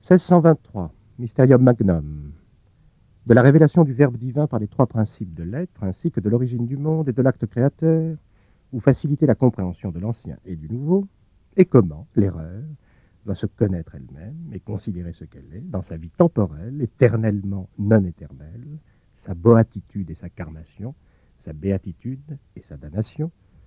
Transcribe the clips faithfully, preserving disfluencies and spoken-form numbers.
seize cent vingt-trois, Mysterium Magnum. De la révélation du Verbe divin par les trois principes de l'être, ainsi que de l'origine du monde et de l'acte créateur, ou faciliter la compréhension de l'ancien et du nouveau, et comment l'erreur doit se connaître elle-même et considérer ce qu'elle est dans sa vie temporelle, éternellement non éternelle, sa béatitude et sa carnation, sa béatitude et sa damnation,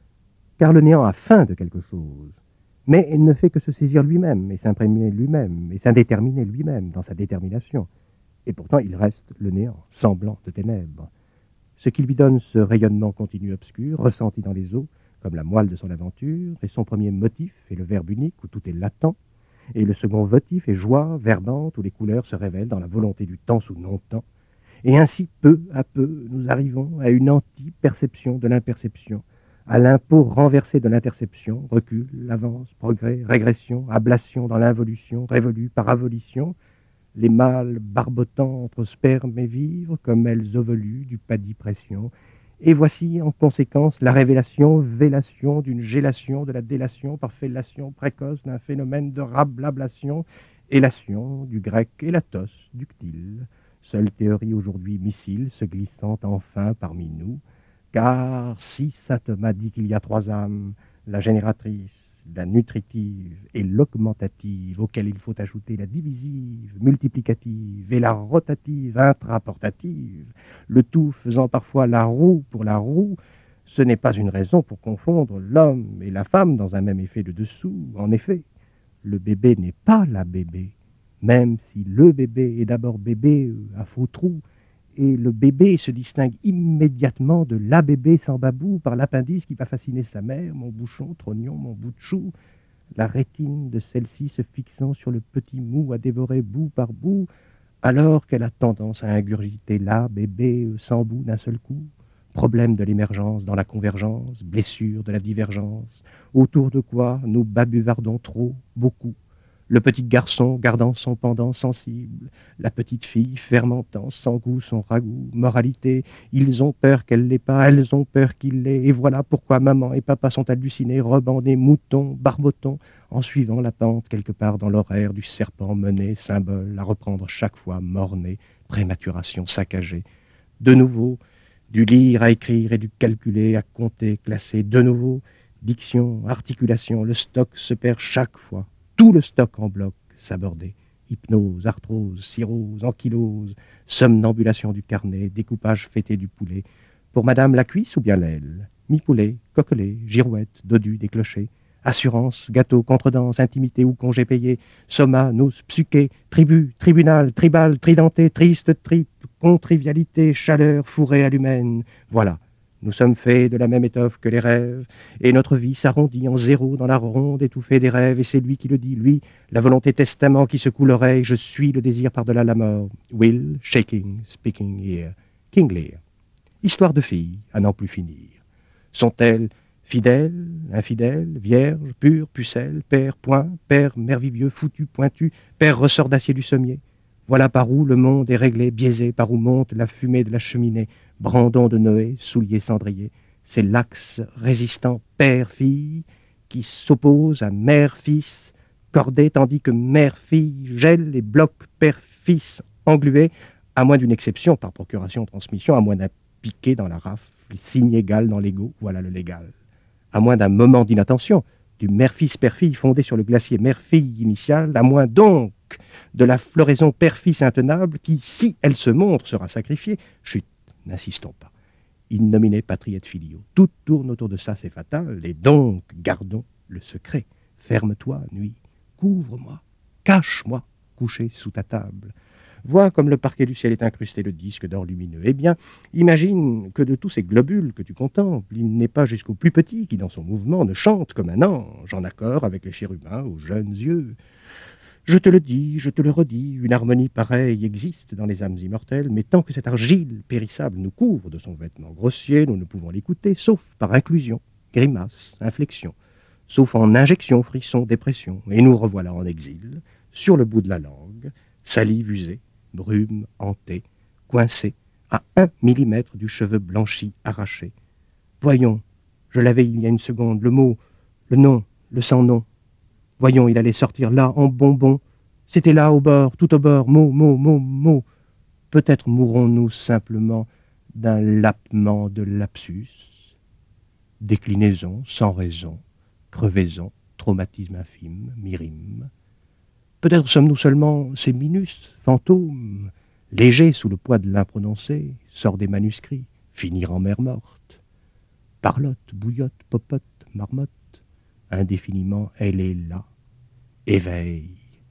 car le néant a faim de quelque chose, mais il ne fait que se saisir lui-même et s'imprégner lui-même et s'indéterminer lui-même dans sa détermination. Et pourtant il reste le néant, semblant de ténèbres. Ce qui lui donne ce rayonnement continu obscur, ressenti dans les eaux, comme la moelle de son aventure, et son premier motif est le verbe unique où tout est latent, et le second votif est joie verbante où les couleurs se révèlent dans la volonté du temps sous non-temps. Et ainsi, peu à peu, nous arrivons à une anti-perception de l'imperception, à l'impôt renversé de l'interception, recul, avance, progrès, régression, ablation dans l'involution, révolue par avolition, les mâles barbotant entre sperme et vivre, comme elles ovoluent du padis pression. Et voici, en conséquence, la révélation, vélation d'une gélation, de la délation par fellation précoce d'un phénomène de rablablation, élation du grec élatos, ductile, seule théorie aujourd'hui missile, se glissant enfin parmi nous, car si saint Thomas dit qu'il y a trois âmes, la génératrice, la nutritive et l'augmentative, auquel il faut ajouter la divisive, multiplicative et la rotative, intraportative, le tout faisant parfois la roue pour la roue, ce n'est pas une raison pour confondre l'homme et la femme dans un même effet de dessous. En effet, le bébé n'est pas la bébé, même si le bébé est d'abord bébé à faux trou, et le bébé se distingue immédiatement de la bébé sans babou par l'appendice qui va fasciner sa mère, mon bouchon, trognon, mon bout de chou, la rétine de celle-ci se fixant sur le petit mou à dévorer bout par bout, alors qu'elle a tendance à ingurgiter la bébé sans bout d'un seul coup. Problème de l'émergence dans la convergence, blessure de la divergence, autour de quoi nous babuvardons trop, beaucoup. Le petit garçon gardant son pendant sensible, la petite fille fermentant sans goût son ragoût, moralité, ils ont peur qu'elle l'ait pas, elles ont peur qu'il l'ait, et voilà pourquoi maman et papa sont hallucinés, rebandés, moutons, barbotons, en suivant la pente quelque part dans l'horaire du serpent mené, symbole à reprendre chaque fois morné, prématuration saccagée. De nouveau, du lire à écrire et du calculer à compter, classer, de nouveau, diction, articulation, le stock se perd chaque fois. Tout le stock en bloc s'abordait. Hypnose, arthrose, cirrhose, ankylose, somnambulation du carnet, découpage fêté du poulet. Pour madame la cuisse ou bien l'aile? Mi-poulet, coquelet, girouette, dodu des clochers. Assurance, gâteau, contredanse, intimité ou congé payé. Soma, nous, psyché, tribu, tribunal, tribal, tridenté, triste, tripe, contrivialité, chaleur, fourrée à l'humaine. Voilà. Nous sommes faits de la même étoffe que les rêves, et notre vie s'arrondit en zéro dans la ronde étouffée des rêves, et c'est lui qui le dit, lui, la volonté testament qui secoue l'oreille, je suis le désir par-delà la mort. Will, shaking, speaking here. King Lear. Histoire de filles, à n'en plus finir. Sont-elles fidèles, infidèles, vierges, pures, pucelles, père, point, père, merveilleux, foutu, pointu, père, ressort d'acier du sommier? Voilà par où le monde est réglé, biaisé, par où monte la fumée de la cheminée, brandon de Noé, souliers cendriers. C'est l'axe résistant père-fille qui s'oppose à mère-fils, cordé, tandis que mère-fille gèle et bloque père-fils englué, à moins d'une exception par procuration-transmission, à moins d'un piqué dans la rafle, signe égal dans l'ego, voilà le légal. À moins d'un moment d'inattention, du mère-fils-père-fille fondé sur le glacier mère-fille initial, à moins donc de la floraison père-fils intenable qui, si elle se montre, sera sacrifiée. Chut, n'insistons pas. Innominé patriet filio. Tout tourne autour de ça, c'est fatal, et donc gardons le secret. Ferme-toi, nuit, couvre-moi, cache-moi, couché sous ta table. Vois comme le parquet du ciel est incrusté de disques d'or lumineux. Eh bien, imagine que de tous ces globules que tu contemples, il n'est pas jusqu'au plus petit qui, dans son mouvement, ne chante comme un ange, en accord avec les chérubins aux jeunes yeux. Je te le dis, je te le redis, une harmonie pareille existe dans les âmes immortelles, mais tant que cette argile périssable nous couvre de son vêtement grossier, nous ne pouvons l'écouter, sauf par inclusion, grimace, inflexion, sauf en injection, frisson, dépression, et nous revoilà en exil, sur le bout de la langue, salive usée, brume hantée, coincée, à un millimètre du cheveu blanchi arraché. Voyons, je l'avais il y a une seconde, le mot, le nom, le sans nom. Voyons, il allait sortir là, en bonbon, C'était là, au bord, tout au bord, mot, mot, mot, mot. Peut-être mourrons-nous simplement d'un lapement de lapsus, déclinaison, sans raison, crevaison, traumatisme infime, myrime. Peut-être sommes-nous seulement ces minus, fantômes, légers sous le poids de l'imprononcé, sortent des manuscrits, finir en mer morte. Parlotte, bouillotte, popote, marmotte, indéfiniment elle est là. Éveille,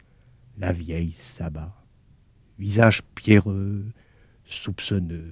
la vieille s'abat. Visage pierreux, soupçonneux,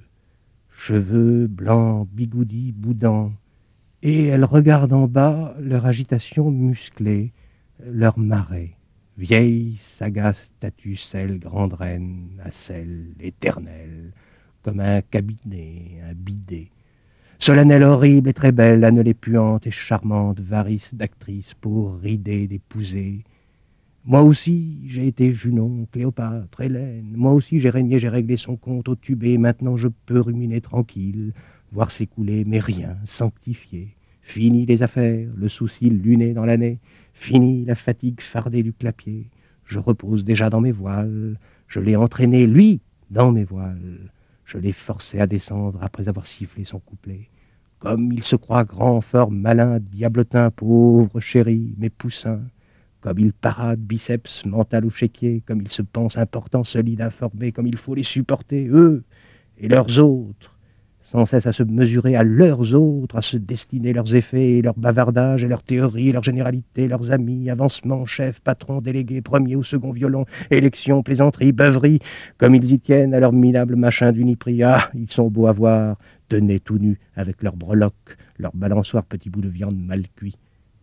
cheveux blancs, bigoudis, boudants, et elle regarde en bas leur agitation musclée, leur marée. Vieille, sagace statue, celle, grande reine, à celle éternelle, comme un cabinet, un bidet. Solennelle, horrible et très belle, annelée puante et charmante, varice d'actrice pour rider d'épouser. Moi aussi, j'ai été Junon, Cléopâtre, Hélène. Moi aussi, j'ai régné, j'ai réglé son compte au tubé. Maintenant, je peux ruminer tranquille, voir s'écouler mes riens sanctifiés. Fini les affaires, le souci luné dans l'année. Fini la fatigue fardée du clapier. Je repose déjà dans mes voiles. Je l'ai entraîné, lui, dans mes voiles. Je l'ai forcé à descendre après avoir sifflé son couplet. Comme il se croit grand, fort, malin, diablotin, pauvre chéri, mes poussins. Comme il parade biceps, mental ou chéquier, comme il se pense important, solide, informé, comme il faut les supporter, eux et leurs autres, sans cesse à se mesurer à leurs autres, à se destiner leurs effets, et leurs bavardages, et leurs théories, et leurs généralités, leurs amis, avancements, chefs, patrons, délégués, premier ou second violon, élections, plaisanteries, beuveries, comme ils y tiennent à leur minable machin d'uniprix. Ah, ils sont beaux à voir, tenez tout nus, avec leurs breloques, leurs balançoires petits bouts de viande mal cuits.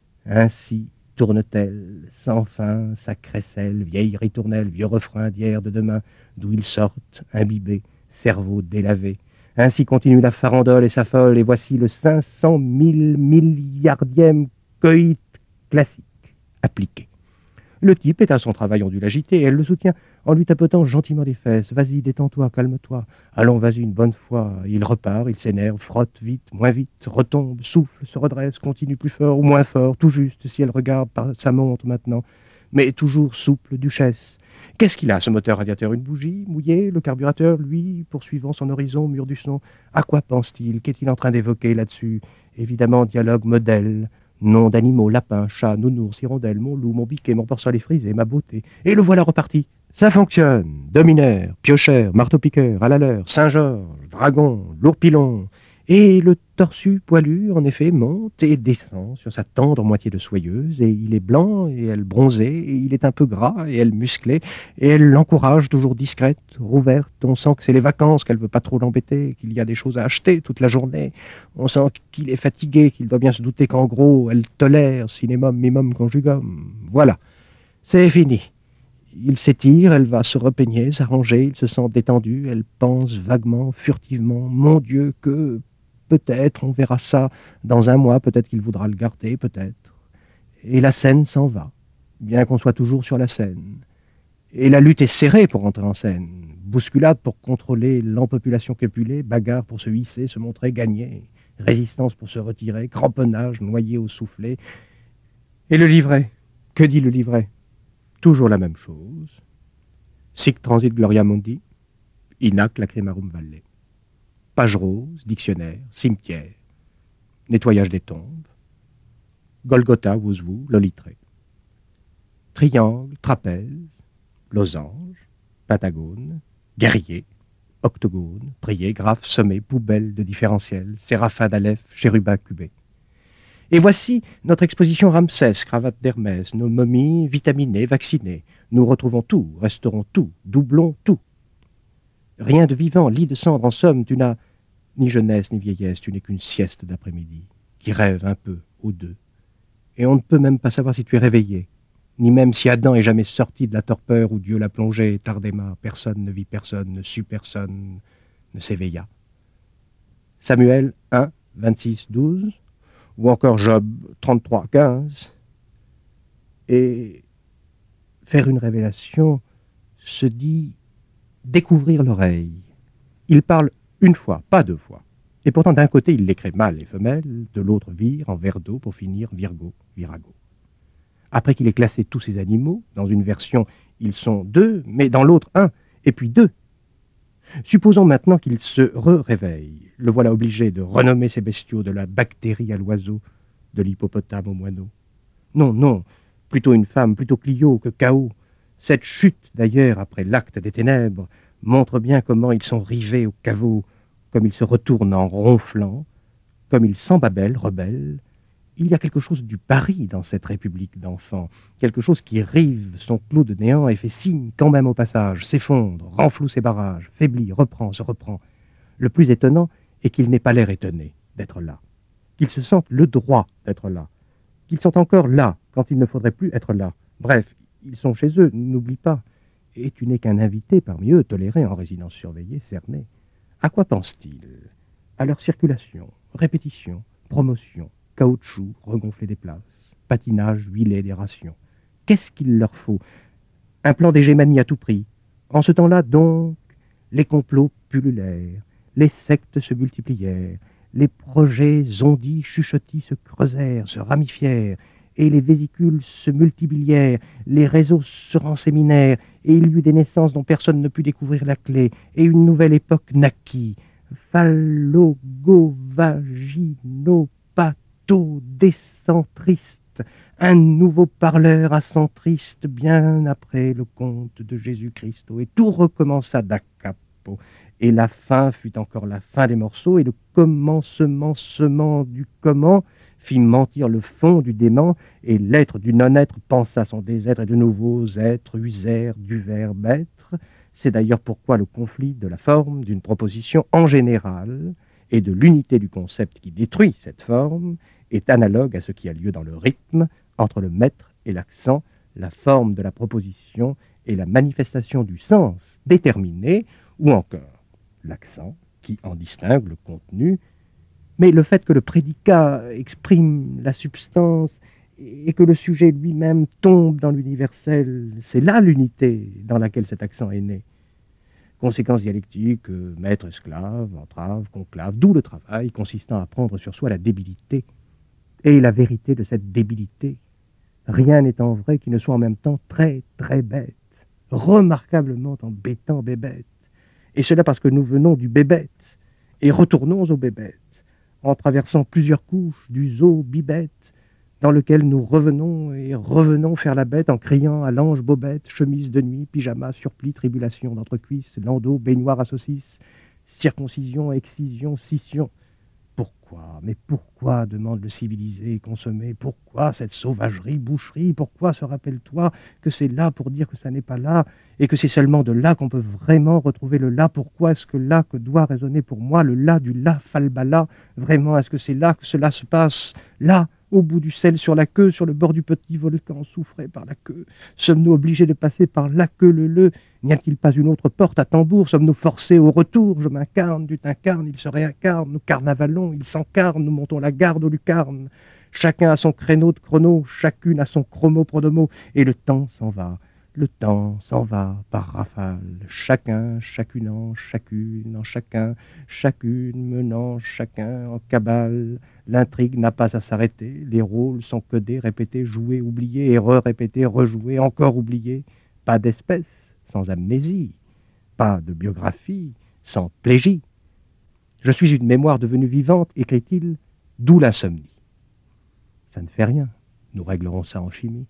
Ainsi tourne-t-elle, sans fin, sa crécelle, vieille ritournelle, vieux refrain d'hier, de demain, d'où ils sortent, imbibés, cerveau délavé. Ainsi continue la farandole et s'affole, et voici le cinq cent mille milliardième coït classique, appliqué. Le type est à son travail ondulagité, et elle le soutient en lui tapotant gentiment les fesses. Vas-y, détends-toi, calme-toi. Allons, vas-y, une bonne fois. Il repart, il s'énerve, frotte vite, moins vite, retombe, souffle, se redresse, continue plus fort ou moins fort, tout juste, si elle regarde par sa montre maintenant. Mais toujours souple, duchesse. Qu'est-ce qu'il a, ce moteur radiateur? Une bougie mouillée? Le carburateur, lui, poursuivant son horizon, mur du son. À quoi pense-t-il? Qu'est-il en train d'évoquer là-dessus? Évidemment, dialogue modèle. Nom d'animaux, lapin, chat, nounours, hirondelle, mon loup, mon biquet, mon porcelet frisé, ma beauté. Et le voilà reparti. Ça fonctionne. Dominaire, piocheur, marteau-piqueur, à la leur, Saint-Georges, dragon, lourd pilon. Et le torsu poilu, en effet, monte et descend sur sa tendre moitié de soyeuse, et il est blanc, et elle bronzée, et il est un peu gras, et elle musclée, et elle l'encourage, toujours discrète, rouverte. On sent que c'est les vacances, qu'elle veut pas trop l'embêter, qu'il y a des choses à acheter toute la journée. On sent qu'il est fatigué, qu'il doit bien se douter qu'en gros, elle tolère, cinémum, mimum, conjugum. Voilà, c'est fini. Il s'étire, elle va se repeigner, s'arranger, il se sent détendu, elle pense vaguement, furtivement, mon Dieu, que peut-être on verra ça dans un mois, peut-être qu'il voudra le garder, peut-être. Et la scène s'en va, bien qu'on soit toujours sur la scène. Et la lutte est serrée pour entrer en scène, bousculade pour contrôler l'empopulation copulée, bagarre pour se hisser, se montrer, gagner, résistance pour se retirer, cramponnage, noyé au soufflet. Et le livret, que dit le livret? Toujours la même chose. Sic transit gloria mundi, inac lacrimarum valle. Page rose, dictionnaire, cimetière, nettoyage des tombes, Golgotha, Wouzou, lolitré. Triangle, trapèze, losange, pentagone, guerrier, octogone, prier, graphe, sommet, poubelle de différentiel, séraphin d'aleph, chérubin cubé. Et voici notre exposition Ramsès, cravate d'Hermès, nos momies vitaminées, vaccinées. Nous retrouvons tout, resterons tout, doublons tout. Rien de vivant, lit de cendre, en somme, tu n'as ni jeunesse ni vieillesse, tu n'es qu'une sieste d'après-midi, qui rêve un peu, aux deux. Et on ne peut même pas savoir si tu es réveillé, ni même si Adam est jamais sorti de la torpeur où Dieu l'a plongé, tardément, personne ne vit personne, ne sut personne, ne s'éveilla. Samuel un, vingt-six, douze, ou encore Job trente-trois, quinze, et faire une révélation se dit découvrir l'oreille. Il parle une fois, pas deux fois. Et pourtant, d'un côté, il l'écrit mâle et femelle, de l'autre vire, en vers d'eau, pour finir Virgo, Virago. Après qu'il ait classé tous ces animaux, dans une version Ils sont deux, mais dans l'autre un, et puis deux. Supposons maintenant qu'il se re-réveille. Le voilà obligé de renommer ces bestiaux de la bactérie à l'oiseau, de l'hippopotame au moineau. Non, non, plutôt une femme, plutôt Clio que Chaos. Cette chute, d'ailleurs, après l'acte des ténèbres, montre bien comment ils sont rivés au caveau, comme ils se retournent en ronflant, comme ils s'embabellent, rebelles. Il y a quelque chose du Paris dans cette république d'enfants, quelque chose qui rive son clos de néant et fait signe quand même au passage, s'effondre, renfloue ses barrages, faiblit, reprend, se reprend. Le plus étonnant est qu'ils n'aient pas l'air étonnés d'être là, qu'ils se sentent le droit d'être là, qu'ils sont encore là quand il ne faudrait plus être là. Bref, ils sont chez eux, n'oublie pas. Et tu n'es qu'un invité parmi eux, toléré en résidence surveillée, cerné. À quoi pensent-ils? À leur circulation, répétition, promotion, caoutchouc, regonfler des places, patinage, huiler des rations. Qu'est-ce qu'il leur faut? Un plan d'hégémonie à tout prix. En ce temps-là, donc, les complots pullulèrent, les sectes se multiplièrent, les projets ondits, chuchotis se creusèrent, se ramifièrent, et les vésicules se multiplièrent, les réseaux se renséminèrent, et il y eut des naissances dont personne ne put découvrir la clé, et une nouvelle époque naquit. Phallogovagino-patho-décentriste, un nouveau parleur à centriste bien après le conte de Jésus-Christ, et tout recommença da capo. Et la fin fut encore la fin des morceaux, et le commencement sement du comment fit mentir le fond du dément, et l'être du non-être pensa son désêtre, et de nouveaux êtres usèrent du verbe être. C'est d'ailleurs pourquoi le conflit de la forme d'une proposition en général et de l'unité du concept qui détruit cette forme est analogue à ce qui a lieu dans le rythme entre le maître et l'accent, la forme de la proposition et la manifestation du sens déterminé, ou encore l'accent qui en distingue le contenu. Mais le fait que le prédicat exprime la substance et que le sujet lui-même tombe dans l'universel, c'est là l'unité dans laquelle cet accent est né. Conséquence dialectique, maître-esclave, entrave, conclave, d'où le travail consistant à prendre sur soi la débilité et la vérité de cette débilité. Rien n'étant vrai qui ne soit en même temps très, très bête, remarquablement embêtant bébête. Et cela parce que nous venons du bébête et retournons au bébête, en traversant plusieurs couches du zoo bibette, dans lequel nous revenons et revenons faire la bête en criant à l'ange bobette, chemise de nuit, pyjama, surplis, tribulation d'entrecuisse, landau, baignoire à saucisse, circoncision, excision, scission. Pourquoi, mais pourquoi, demande le civilisé et consommé, pourquoi cette sauvagerie, boucherie, pourquoi se rappelle-toi que c'est là pour dire que ça n'est pas là, et que c'est seulement de là qu'on peut vraiment retrouver le là? Pourquoi est-ce que là que doit résonner pour moi le là du là falbala? Vraiment, est-ce que c'est là que cela se passe? Là, au bout du sel, sur la queue, sur le bord du petit volcan souffré par la queue. Sommes-nous obligés de passer par la queue le le? N'y a-t-il pas une autre porte à tambour? Sommes-nous forcés au retour? Je m'incarne, tu t'incarnes, il se réincarne, nous carnavalons, il s'encarne, nous montons la garde aux lucarnes. Chacun a son créneau de chrono, chacune a son chromo-pronomo, et le temps s'en va. Le temps s'en va par rafale, chacun, chacunant, chacune, en chacun, chacune menant chacun en cabale. L'intrigue n'a pas à s'arrêter, les rôles sont codés, répétés, joués, oubliés, et re-répétés, rejoués, encore oubliés. Pas d'espèce sans amnésie, pas de biographie sans plégie. Je suis une mémoire devenue vivante, écrit-il, d'où l'insomnie. Ça ne fait rien, nous réglerons ça en chimie.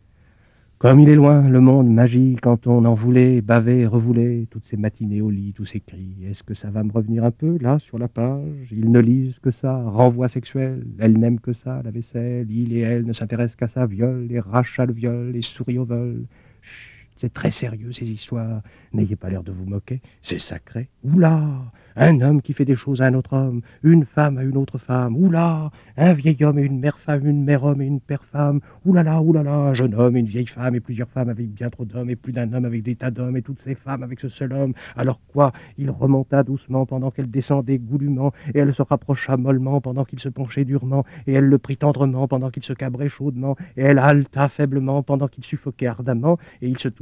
Comme il est loin, le monde magique, quand on en voulait, bavait, revoulait, toutes ces matinées au lit, tous ces cris. Est-ce que ça va me revenir un peu, là, sur la page? Ils ne lisent que ça, renvoi sexuel, elle n'aime que ça, la vaisselle, il et elle ne s'intéressent qu'à ça, viol, les rachats le viol, les souris au vol. Chut, c'est très sérieux, ces histoires. N'ayez pas l'air de vous moquer, c'est sacré. Oula, un homme qui fait des choses à un autre homme, une femme à une autre femme. Oula, un vieil homme et une mère femme, une mère homme et une père femme. Oulala, oulala, un jeune homme et une vieille femme et plusieurs femmes avec bien trop d'hommes et plus d'un homme avec des tas d'hommes et toutes ces femmes avec ce seul homme. Alors quoi? Il remonta doucement pendant qu'elle descendait goulûment et elle se rapprocha mollement pendant qu'il se penchait durement et elle le prit tendrement pendant qu'il se cabrait chaudement et elle haleta faiblement pendant qu'il suffoquait ardemment et il se toucha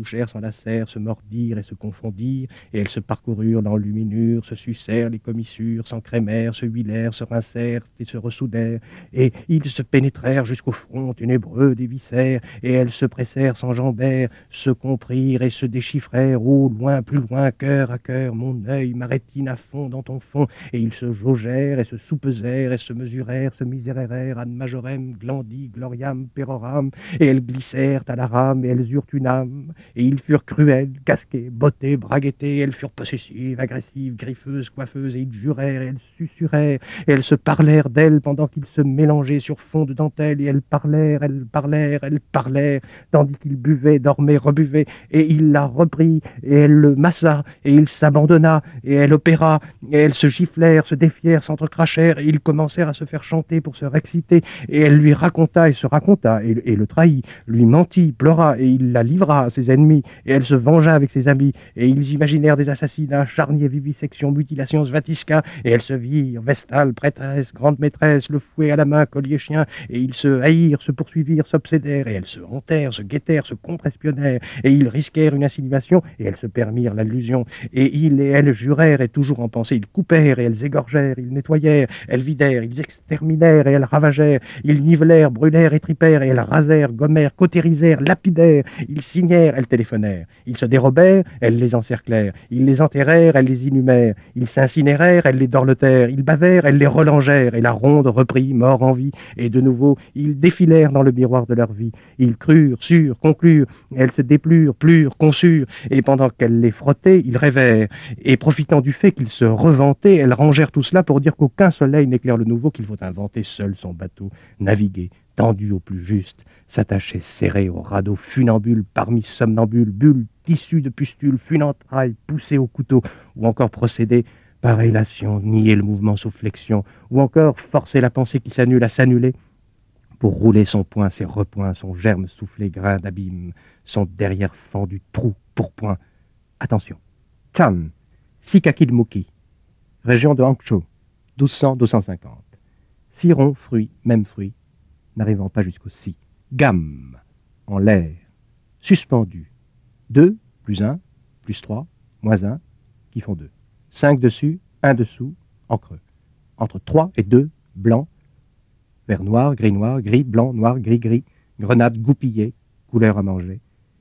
touchèrent, s'enlacèrent, se mordirent et se confondirent, et elles se parcoururent l'enluminure, se sucèrent les commissures, s'encrémèrent, se huilèrent, se rincèrent et se ressoudèrent, et ils se pénétrèrent jusqu'au front ténébreux des viscères, et elles se pressèrent, s'enjambèrent, se comprirent et se déchiffrèrent, au loin, plus loin, cœur à cœur, mon œil, ma rétine à fond dans ton fond, et ils se jaugèrent et se soupesèrent et se mesurèrent, se misérèrent ad majorem, glandi, gloriam, peroram, et elles glissèrent à la rame, et elles eurent une âme, et ils furent cruels, casqués, bottés, braguettés, elles furent possessives, agressives, griffeuses, coiffeuses, et ils jurèrent, et elles susurrèrent, et elles se parlèrent d'elles pendant qu'ils se mélangeaient sur fond de dentelle, et elles parlèrent, elles parlèrent, elles parlèrent, tandis qu'ils buvaient, dormaient, rebuvaient, et il la reprit, et elle le massa, et il s'abandonna, et elle opéra, et elles se giflèrent, se défièrent, s'entrecrachèrent, et ils commencèrent à se faire chanter pour se réexciter, et elle lui raconta et se raconta, et, et le trahit, lui mentit, pleura, et il la livra à ses ennemis, et elle se vengea avec ses amis, et ils imaginèrent des assassinats, charniers, vivisections, mutilations, svatisca, et elles se virent, vestales, prêtresses, grandes maîtresses, le fouet à la main, collier chien, et ils se haïrent, se poursuivirent, s'obsédèrent, et elles se hantèrent, se guettèrent, se contre-espionnèrent, et ils risquèrent une insinuation, et elles se permirent l'allusion, et ils et elles jurèrent, et toujours en pensée, ils coupèrent, et elles égorgèrent, ils nettoyèrent, elles vidèrent, ils exterminèrent, et elles ravagèrent, ils nivelèrent, brûlèrent, étripèrent, et elles rasèrent, gommèrent, cautérisèrent, lapidèrent, ils signèrent, elles téléphonèrent, ils se dérobèrent, elles les encerclèrent, ils les enterrèrent, elles les inhumèrent, ils s'incinérèrent, elles les dorlotèrent, ils bavèrent, elles les relangèrent, et la ronde reprit, mort en vie, et de nouveau, ils défilèrent dans le miroir de leur vie, ils crurent, surent, conclurent, elles se déplurent, plurent, conçurent, et pendant qu'elles les frottaient, ils rêvèrent, et profitant du fait qu'ils se revantaient, elles rangèrent tout cela pour dire qu'aucun soleil n'éclaire le nouveau, qu'il faut inventer seul son bateau, naviguer, tendu au plus juste, s'attacher serré au radeau funambule parmi somnambules, bulles, tissus de pustules, funentrailles, poussées au couteau, ou encore procéder par élation, nier le mouvement sous flexion, ou encore forcer la pensée qui s'annule à s'annuler, pour rouler son poing, ses repoints, son germe soufflé, grain d'abîme, son derrière fendu, trou, pourpoint. Attention. Chan, Sikakilmuki, région de Hangzhou, douze cents à douze cent cinquante. Ciron, fruit, même fruit, n'arrivant pas jusqu'au si. Gamme, en l'air, suspendu. deux, plus un, plus trois, moins un, qui font deux. cinq dessus, un dessous, en creux. Entre trois et deux, blanc, vert noir, gris noir, gris, blanc, noir, gris, gris, grenade goupillée, couleur à manger.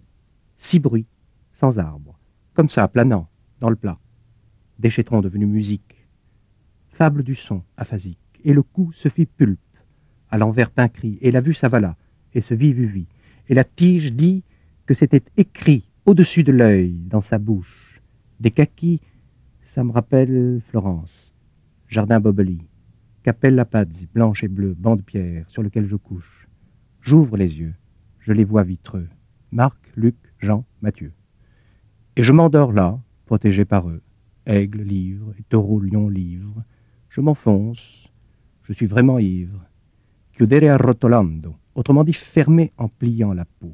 Six bruits, sans arbre, comme ça, planant, dans le plat. Déchetron devenu musique. Fable du son, aphasique, et le cou se fit pulpe, à l'envers pincri, et la vue s'avala, et se vit vue vie, et la tige dit que c'était écrit au-dessus de l'œil, dans sa bouche. Des kakis, ça me rappelle Florence. Jardin Boboli, Capelle Lapazzi, blanche et bleue, banc de pierre, sur lequel je couche. J'ouvre les yeux, je les vois vitreux. Marc, Luc, Jean, Mathieu. Et je m'endors là, protégé par eux. Aigle, livre, et taureau, lion, livre. Je m'enfonce, je suis vraiment ivre. Chiudere arrotolando, autrement dit fermé en pliant la peau.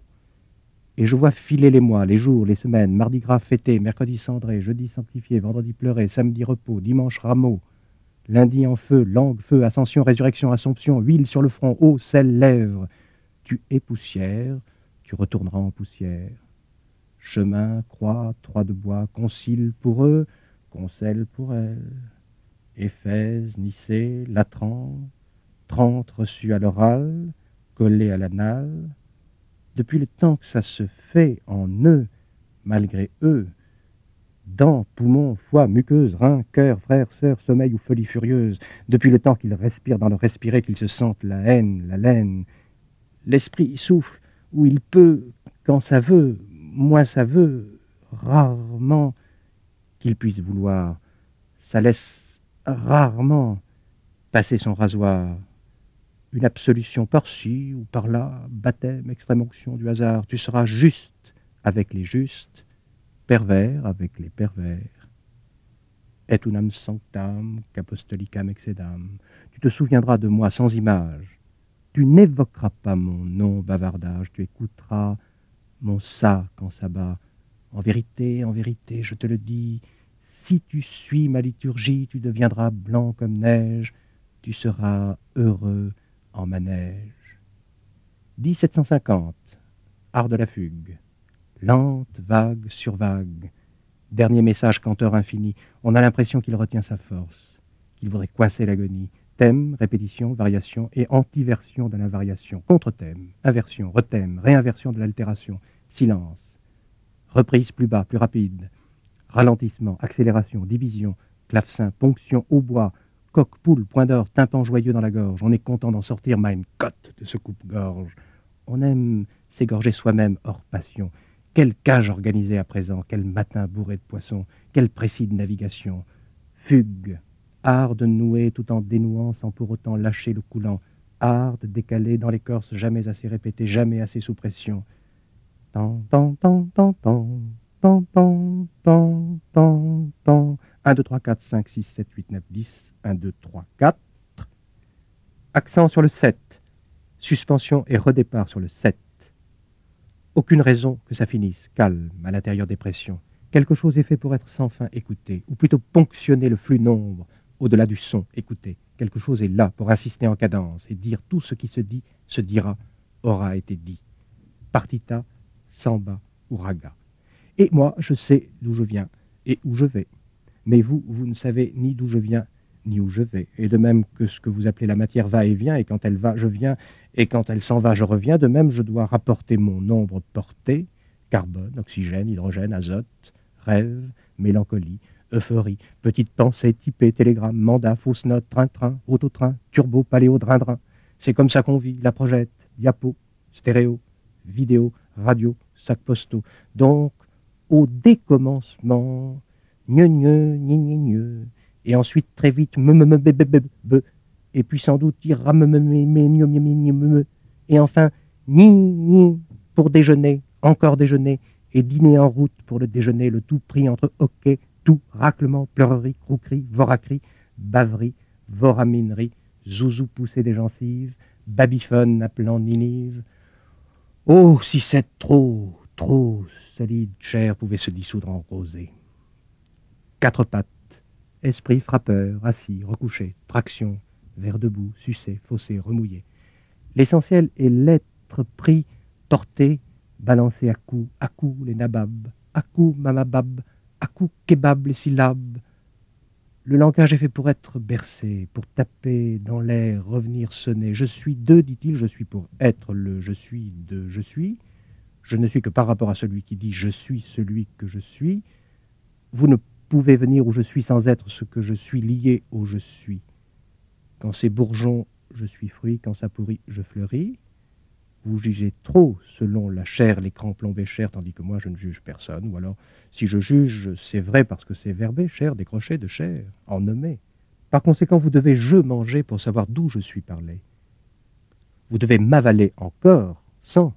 Et je vois filer les mois, les jours, les semaines, mardi gras fêté, mercredi cendré, jeudi sanctifié, vendredi pleuré, samedi repos, dimanche rameau, lundi en feu, langue, feu, ascension, résurrection, assomption, huile sur le front, eau, sel, lèvres. Tu es poussière, tu retourneras en poussière. Chemin, croix, croix de bois, concile pour eux, concelle pour elles. Éphèse, Nicée, Latran, Trente reçus à l'oral, collés à l'anal. Depuis le temps que ça se fait en eux, malgré eux, dents, poumons, foie, muqueuse, reins, cœur, frères, sœurs, sommeil ou folie furieuse, depuis le temps qu'ils respirent dans le respirer, qu'ils se sentent la haine, la laine, l'esprit souffle où il peut, quand ça veut, moins ça veut, rarement qu'il puisse vouloir. Ça laisse rarement passer son rasoir. Une absolution par-ci ou par-là, baptême, extrême onction du hasard. Tu seras juste avec les justes, pervers avec les pervers. Et unam sanctam, qu'apostolicam excedam. Tu te souviendras de moi sans image. Tu n'évoqueras pas mon nom bavardage. Tu écouteras mon ça quand ça bat. En vérité, en vérité, je te le dis, si tu suis ma liturgie, tu deviendras blanc comme neige. Tu seras heureux en manège. dix-sept cent cinquante, art de la fugue. lente, vague sur vague. Dernier message canteur infini, on a l'impression qu'il retient sa force, qu'il voudrait coincer l'agonie. Thème, répétition, variation et antiversion de l'invariation. Contre-thème, inversion, rethème, réinversion de l'altération. Silence. Reprise plus bas, plus rapide. Ralentissement, accélération, division, clavecin, ponction, hautbois, coq, poule, point d'or, tympan joyeux dans la gorge. On est content d'en sortir, même cote de ce coupe-gorge. On aime s'égorger soi-même hors passion. Quelle cage organisée à présent, quel matin bourré de poissons, quel précis de navigation. Fugue. Art de nouer tout en dénouant sans pour autant lâcher le coulant. Art de décaler dans l'écorce jamais assez répété, jamais assez sous pression. Tan, tan, tan, tan, tan, tan, tan, tan, tan, tan. un, deux, trois, quatre, cinq, six, sept, huit, neuf, dix. un, deux, trois, quatre. Accent sur le sept. Suspension et redépart sur le sept. Aucune raison que ça finisse, calme, à l'intérieur des pressions. Quelque chose est fait pour être sans fin écouté, ou plutôt ponctionner le flux nombre, au-delà du son, écoutez. Quelque chose est là pour insister en cadence et dire tout ce qui se dit, se dira, aura été dit. Partita, samba ou raga. Et moi, je sais d'où je viens et où je vais. Mais vous, vous ne savez ni d'où je viens, ni où je vais. Et de même que ce que vous appelez la matière va et vient, et quand elle va, je viens, et quand elle s'en va, je reviens, de même je dois rapporter mon nombre porté, carbone, oxygène, hydrogène, azote, rêve, mélancolie, euphorie, petite pensée, typée, télégramme, mandat, fausse note, train-train, autotrain, turbo, paléo, drain-drain. C'est comme ça qu'on vit, la projette, diapo, stéréo, vidéo, radio, sac postaux. Donc, au décommencement, gneu gneu, gneu gneu gneu, et ensuite très vite, me me me be be be be, et puis sans doute ira me me me me me me me me, et enfin, ni ni, pour déjeuner, encore déjeuner, et dîner en route pour le déjeuner, le tout pris entre hoquet, tout, raclement, pleurerie, croquerie, voracrie, baverie, voraminerie, zouzou poussé des gencives, babyphone appelant Ninive. Oh, si cette trop, trop solide chair pouvait se dissoudre en rosée. Quatre pattes, esprit frappeur, assis, recouché, traction, vers debout, sucé, faussé, remouillé. L'essentiel est l'être pris, porté, balancé à coups, à coups les nababs, à coups mamabab, à coups kebab les syllabes. Le langage est fait pour être bercé, pour taper dans l'air, revenir sonner. Je suis de, dit-il, je suis pour être le je suis de je suis. Je ne suis que par rapport à celui qui dit je suis celui que je suis. Vous ne pouvez venir où je suis sans être ce que je suis lié au je suis. Quand c'est bourgeon, je suis fruit, quand ça pourrit, je fleuris. Vous jugez trop selon la chair, l'écran plombé cher, tandis que moi je ne juge personne. Ou alors, si je juge, c'est vrai parce que c'est verbé, chair, décroché de chair, en nommé. Par conséquent, vous devez je manger pour savoir d'où je suis parlé. Vous devez m'avaler encore, sans,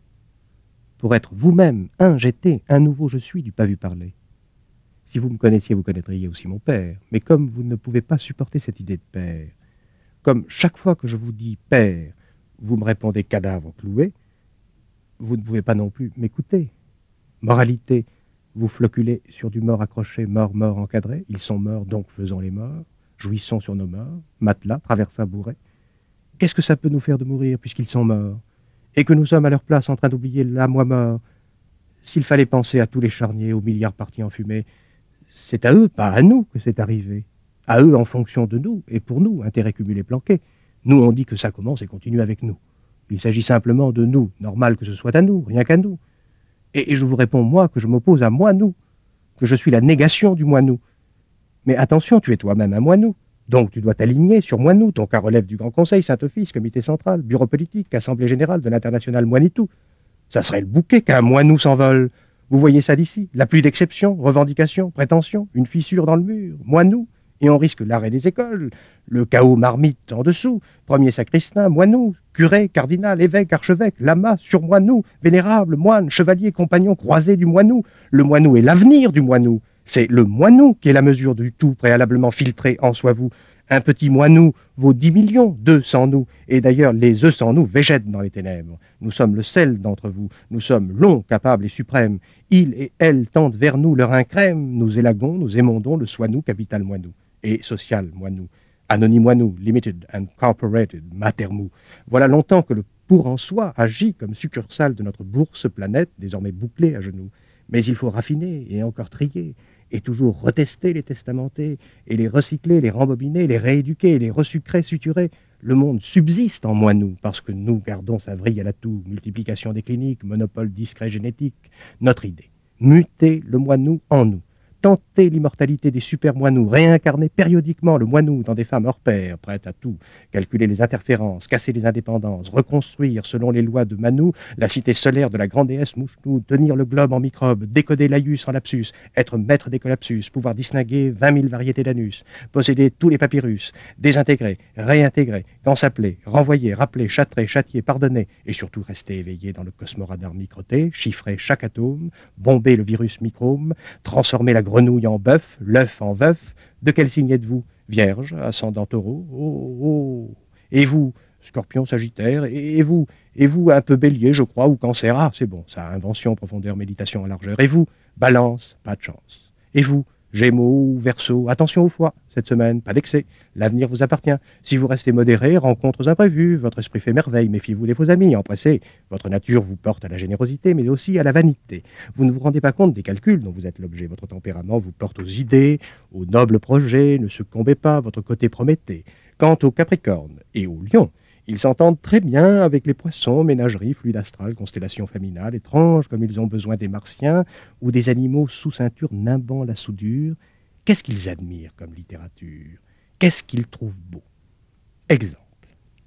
pour être vous-même un j'étais, un nouveau je suis du pas vu parler. Si vous me connaissiez, vous connaîtriez aussi mon père. Mais comme vous ne pouvez pas supporter cette idée de père, comme chaque fois que je vous dis père, vous me répondez cadavre cloué, vous ne pouvez pas non plus m'écouter. Moralité, vous floculez sur du mort accroché, mort, mort encadré. Ils sont morts, donc faisons les morts. Jouissons sur nos morts. Matelas, traversin bourré. Qu'est-ce que ça peut nous faire de mourir puisqu'ils sont morts et que nous sommes à leur place en train d'oublier la moi mort? S'il fallait penser à tous les charniers, aux milliards partis en fumée, c'est à eux, pas à nous, que c'est arrivé. À eux en fonction de nous, et pour nous, intérêt cumulé planqué. Nous, on dit que ça commence et continue avec nous. Il s'agit simplement de nous, normal que ce soit à nous, rien qu'à nous. Et, et je vous réponds, moi, que je m'oppose à moi-nous, que je suis la négation du moi-nous. Mais attention, tu es toi-même un moi-nous, donc tu dois t'aligner sur moi-nous, ton cas relève du Grand Conseil, Saint-Office, Comité Central, Bureau Politique, Assemblée Générale de l'International Moinitou. Ça serait le bouquet qu'un moi-nous s'envole. Vous voyez ça d'ici, la pluie d'exceptions, revendications, prétentions, une fissure dans le mur, moi-nous. Et on risque l'arrêt des écoles, le chaos marmite en dessous, premier sacristain, moineau, curé, cardinal, évêque, archevêque, lama, surmoineau, vénérable, moine, chevalier, compagnon, croisé du moineau. Le moineau est l'avenir du moineau. C'est le moineau qui est la mesure du tout préalablement filtré en soi vous. Un petit moineau vaut dix millions d'œufs sans nous. Et d'ailleurs, les œufs sans nous végètent dans les ténèbres. Nous sommes le sel d'entre vous. Nous sommes longs, capables et suprêmes. Ils et elles tendent vers nous leur incrème. Nous élagons, nous émondons le soi-nous, capital moineau. Et social moineau. Anonyme moineau, limited and corporated, matermou. Voilà longtemps que le pour en soi agit comme succursale de notre bourse planète, désormais bouclée à genoux. Mais il faut raffiner et encore trier, et toujours retester les testamentés, et les recycler, les rembobiner, les rééduquer, les resucrer, suturer. Le monde subsiste en moi nous, parce que nous gardons sa vrille à l'atout, multiplication des cliniques, monopole discret génétique. Notre idée, muter le moi nous en nous. Tenter l'immortalité des super-moi-nous, réincarner périodiquement le moi-nous dans des femmes hors pair, prêtes à tout, calculer les interférences, casser les indépendances, reconstruire selon les lois de Manu la cité solaire de la grande déesse Mouchnou, tenir le globe en microbe, décoder l'aius en lapsus, être maître des collapsus, pouvoir distinguer vingt mille variétés d'anus, posséder tous les papyrus, désintégrer, réintégrer, quand s'appeler, renvoyer, rappeler, châtrer, châtier, pardonner, et surtout rester éveillé dans le cosmoradar microté, chiffrer chaque atome, bomber le virus microme, transformer la grenouille en bœuf, l'œuf en veuf. De quel signe êtes-vous? Vierge, ascendant taureau. Oh, oh. Et vous, scorpion, sagittaire. Et vous, et vous, un peu bélier, je crois, ou cancer. Ah, c'est bon, ça, invention, profondeur, méditation en largeur. Et vous, balance, pas de chance. Et vous, Gémeaux ou Verseau, attention au foie, cette semaine, pas d'excès, l'avenir vous appartient. Si vous restez modéré, rencontres imprévues, votre esprit fait merveille, méfiez-vous des faux amis, empressés. Votre nature vous porte à la générosité, mais aussi à la vanité. Vous ne vous rendez pas compte des calculs dont vous êtes l'objet. Votre tempérament vous porte aux idées, aux nobles projets, ne succombez pas, votre côté Prométhée. Quant au Capricorne et au Lion, ils s'entendent très bien avec les poissons, ménagerie, fluide astral, constellation familiale, étranges comme ils ont besoin des martiens ou des animaux sous ceinture nimbant la soudure. Qu'est-ce qu'ils admirent comme littérature? Qu'est-ce qu'ils trouvent beau? Exemple.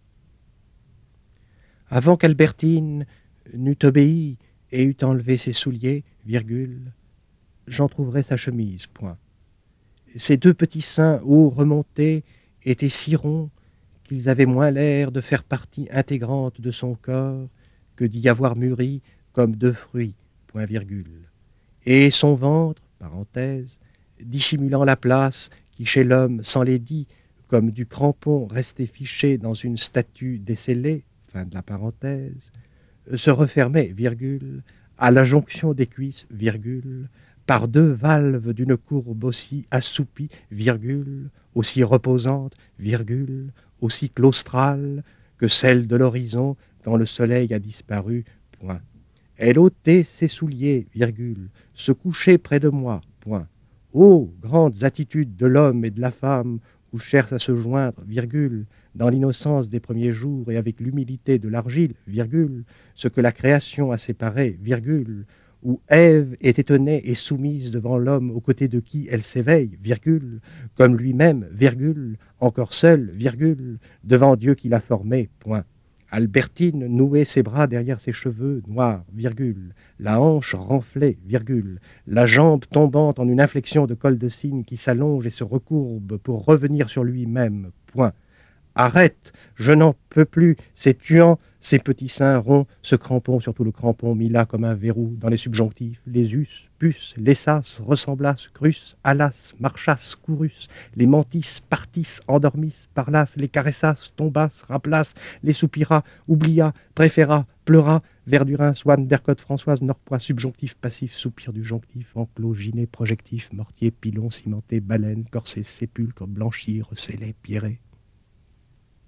Avant qu'Albertine n'eût obéi et eût enlevé ses souliers, virgule, j'en trouverais sa chemise, point. Ses deux petits seins hauts remontés étaient si ronds qu'ils avaient moins l'air de faire partie intégrante de son corps que d'y avoir mûri comme deux fruits, point virgule. Et son ventre, parenthèse, dissimulant la place qui chez l'homme s'en les dit, comme du crampon resté fiché dans une statue décellée, fin de la parenthèse, se refermait, virgule, à la jonction des cuisses, virgule, par deux valves d'une courbe aussi assoupie, virgule, aussi reposante, virgule, aussi claustrale que celle de l'horizon quand le soleil a disparu, point. Elle ôtait ses souliers, virgule, se couchait près de moi, point. Ô grandes attitudes de l'homme et de la femme, où cherchent à se joindre, virgule, dans l'innocence des premiers jours et avec l'humilité de l'argile, virgule, ce que la création a séparé, virgule, où Ève est étonnée et soumise devant l'homme aux côtés de qui elle s'éveille, virgule, comme lui-même, virgule, encore seul, virgule, devant Dieu qui l'a formé, point. Albertine nouait ses bras derrière ses cheveux noirs, virgule, la hanche renflée, virgule, la jambe tombant en une inflexion de col de cygne qui s'allonge et se recourbe pour revenir sur lui-même, point. Arrête, je n'en peux plus, c'est tuant, ces petits seins ronds, ce crampon, surtout le crampon mis là comme un verrou, dans les subjonctifs, les us, pus, les sas, ressemblas, crus, alas, marchas, courus, les mantis, partis, endormis, parlas, les caressas, tombas, raplas, les soupiras, oublia, préféra, pleura, Verdurin, Swann, Bercotte, Françoise, Norpois, subjonctif, passif, soupir du jonctif, enclos, gilet, projectif, mortier, pilon, cimenté, baleine, corset, sépulcre, blanchir, recélé, pierré.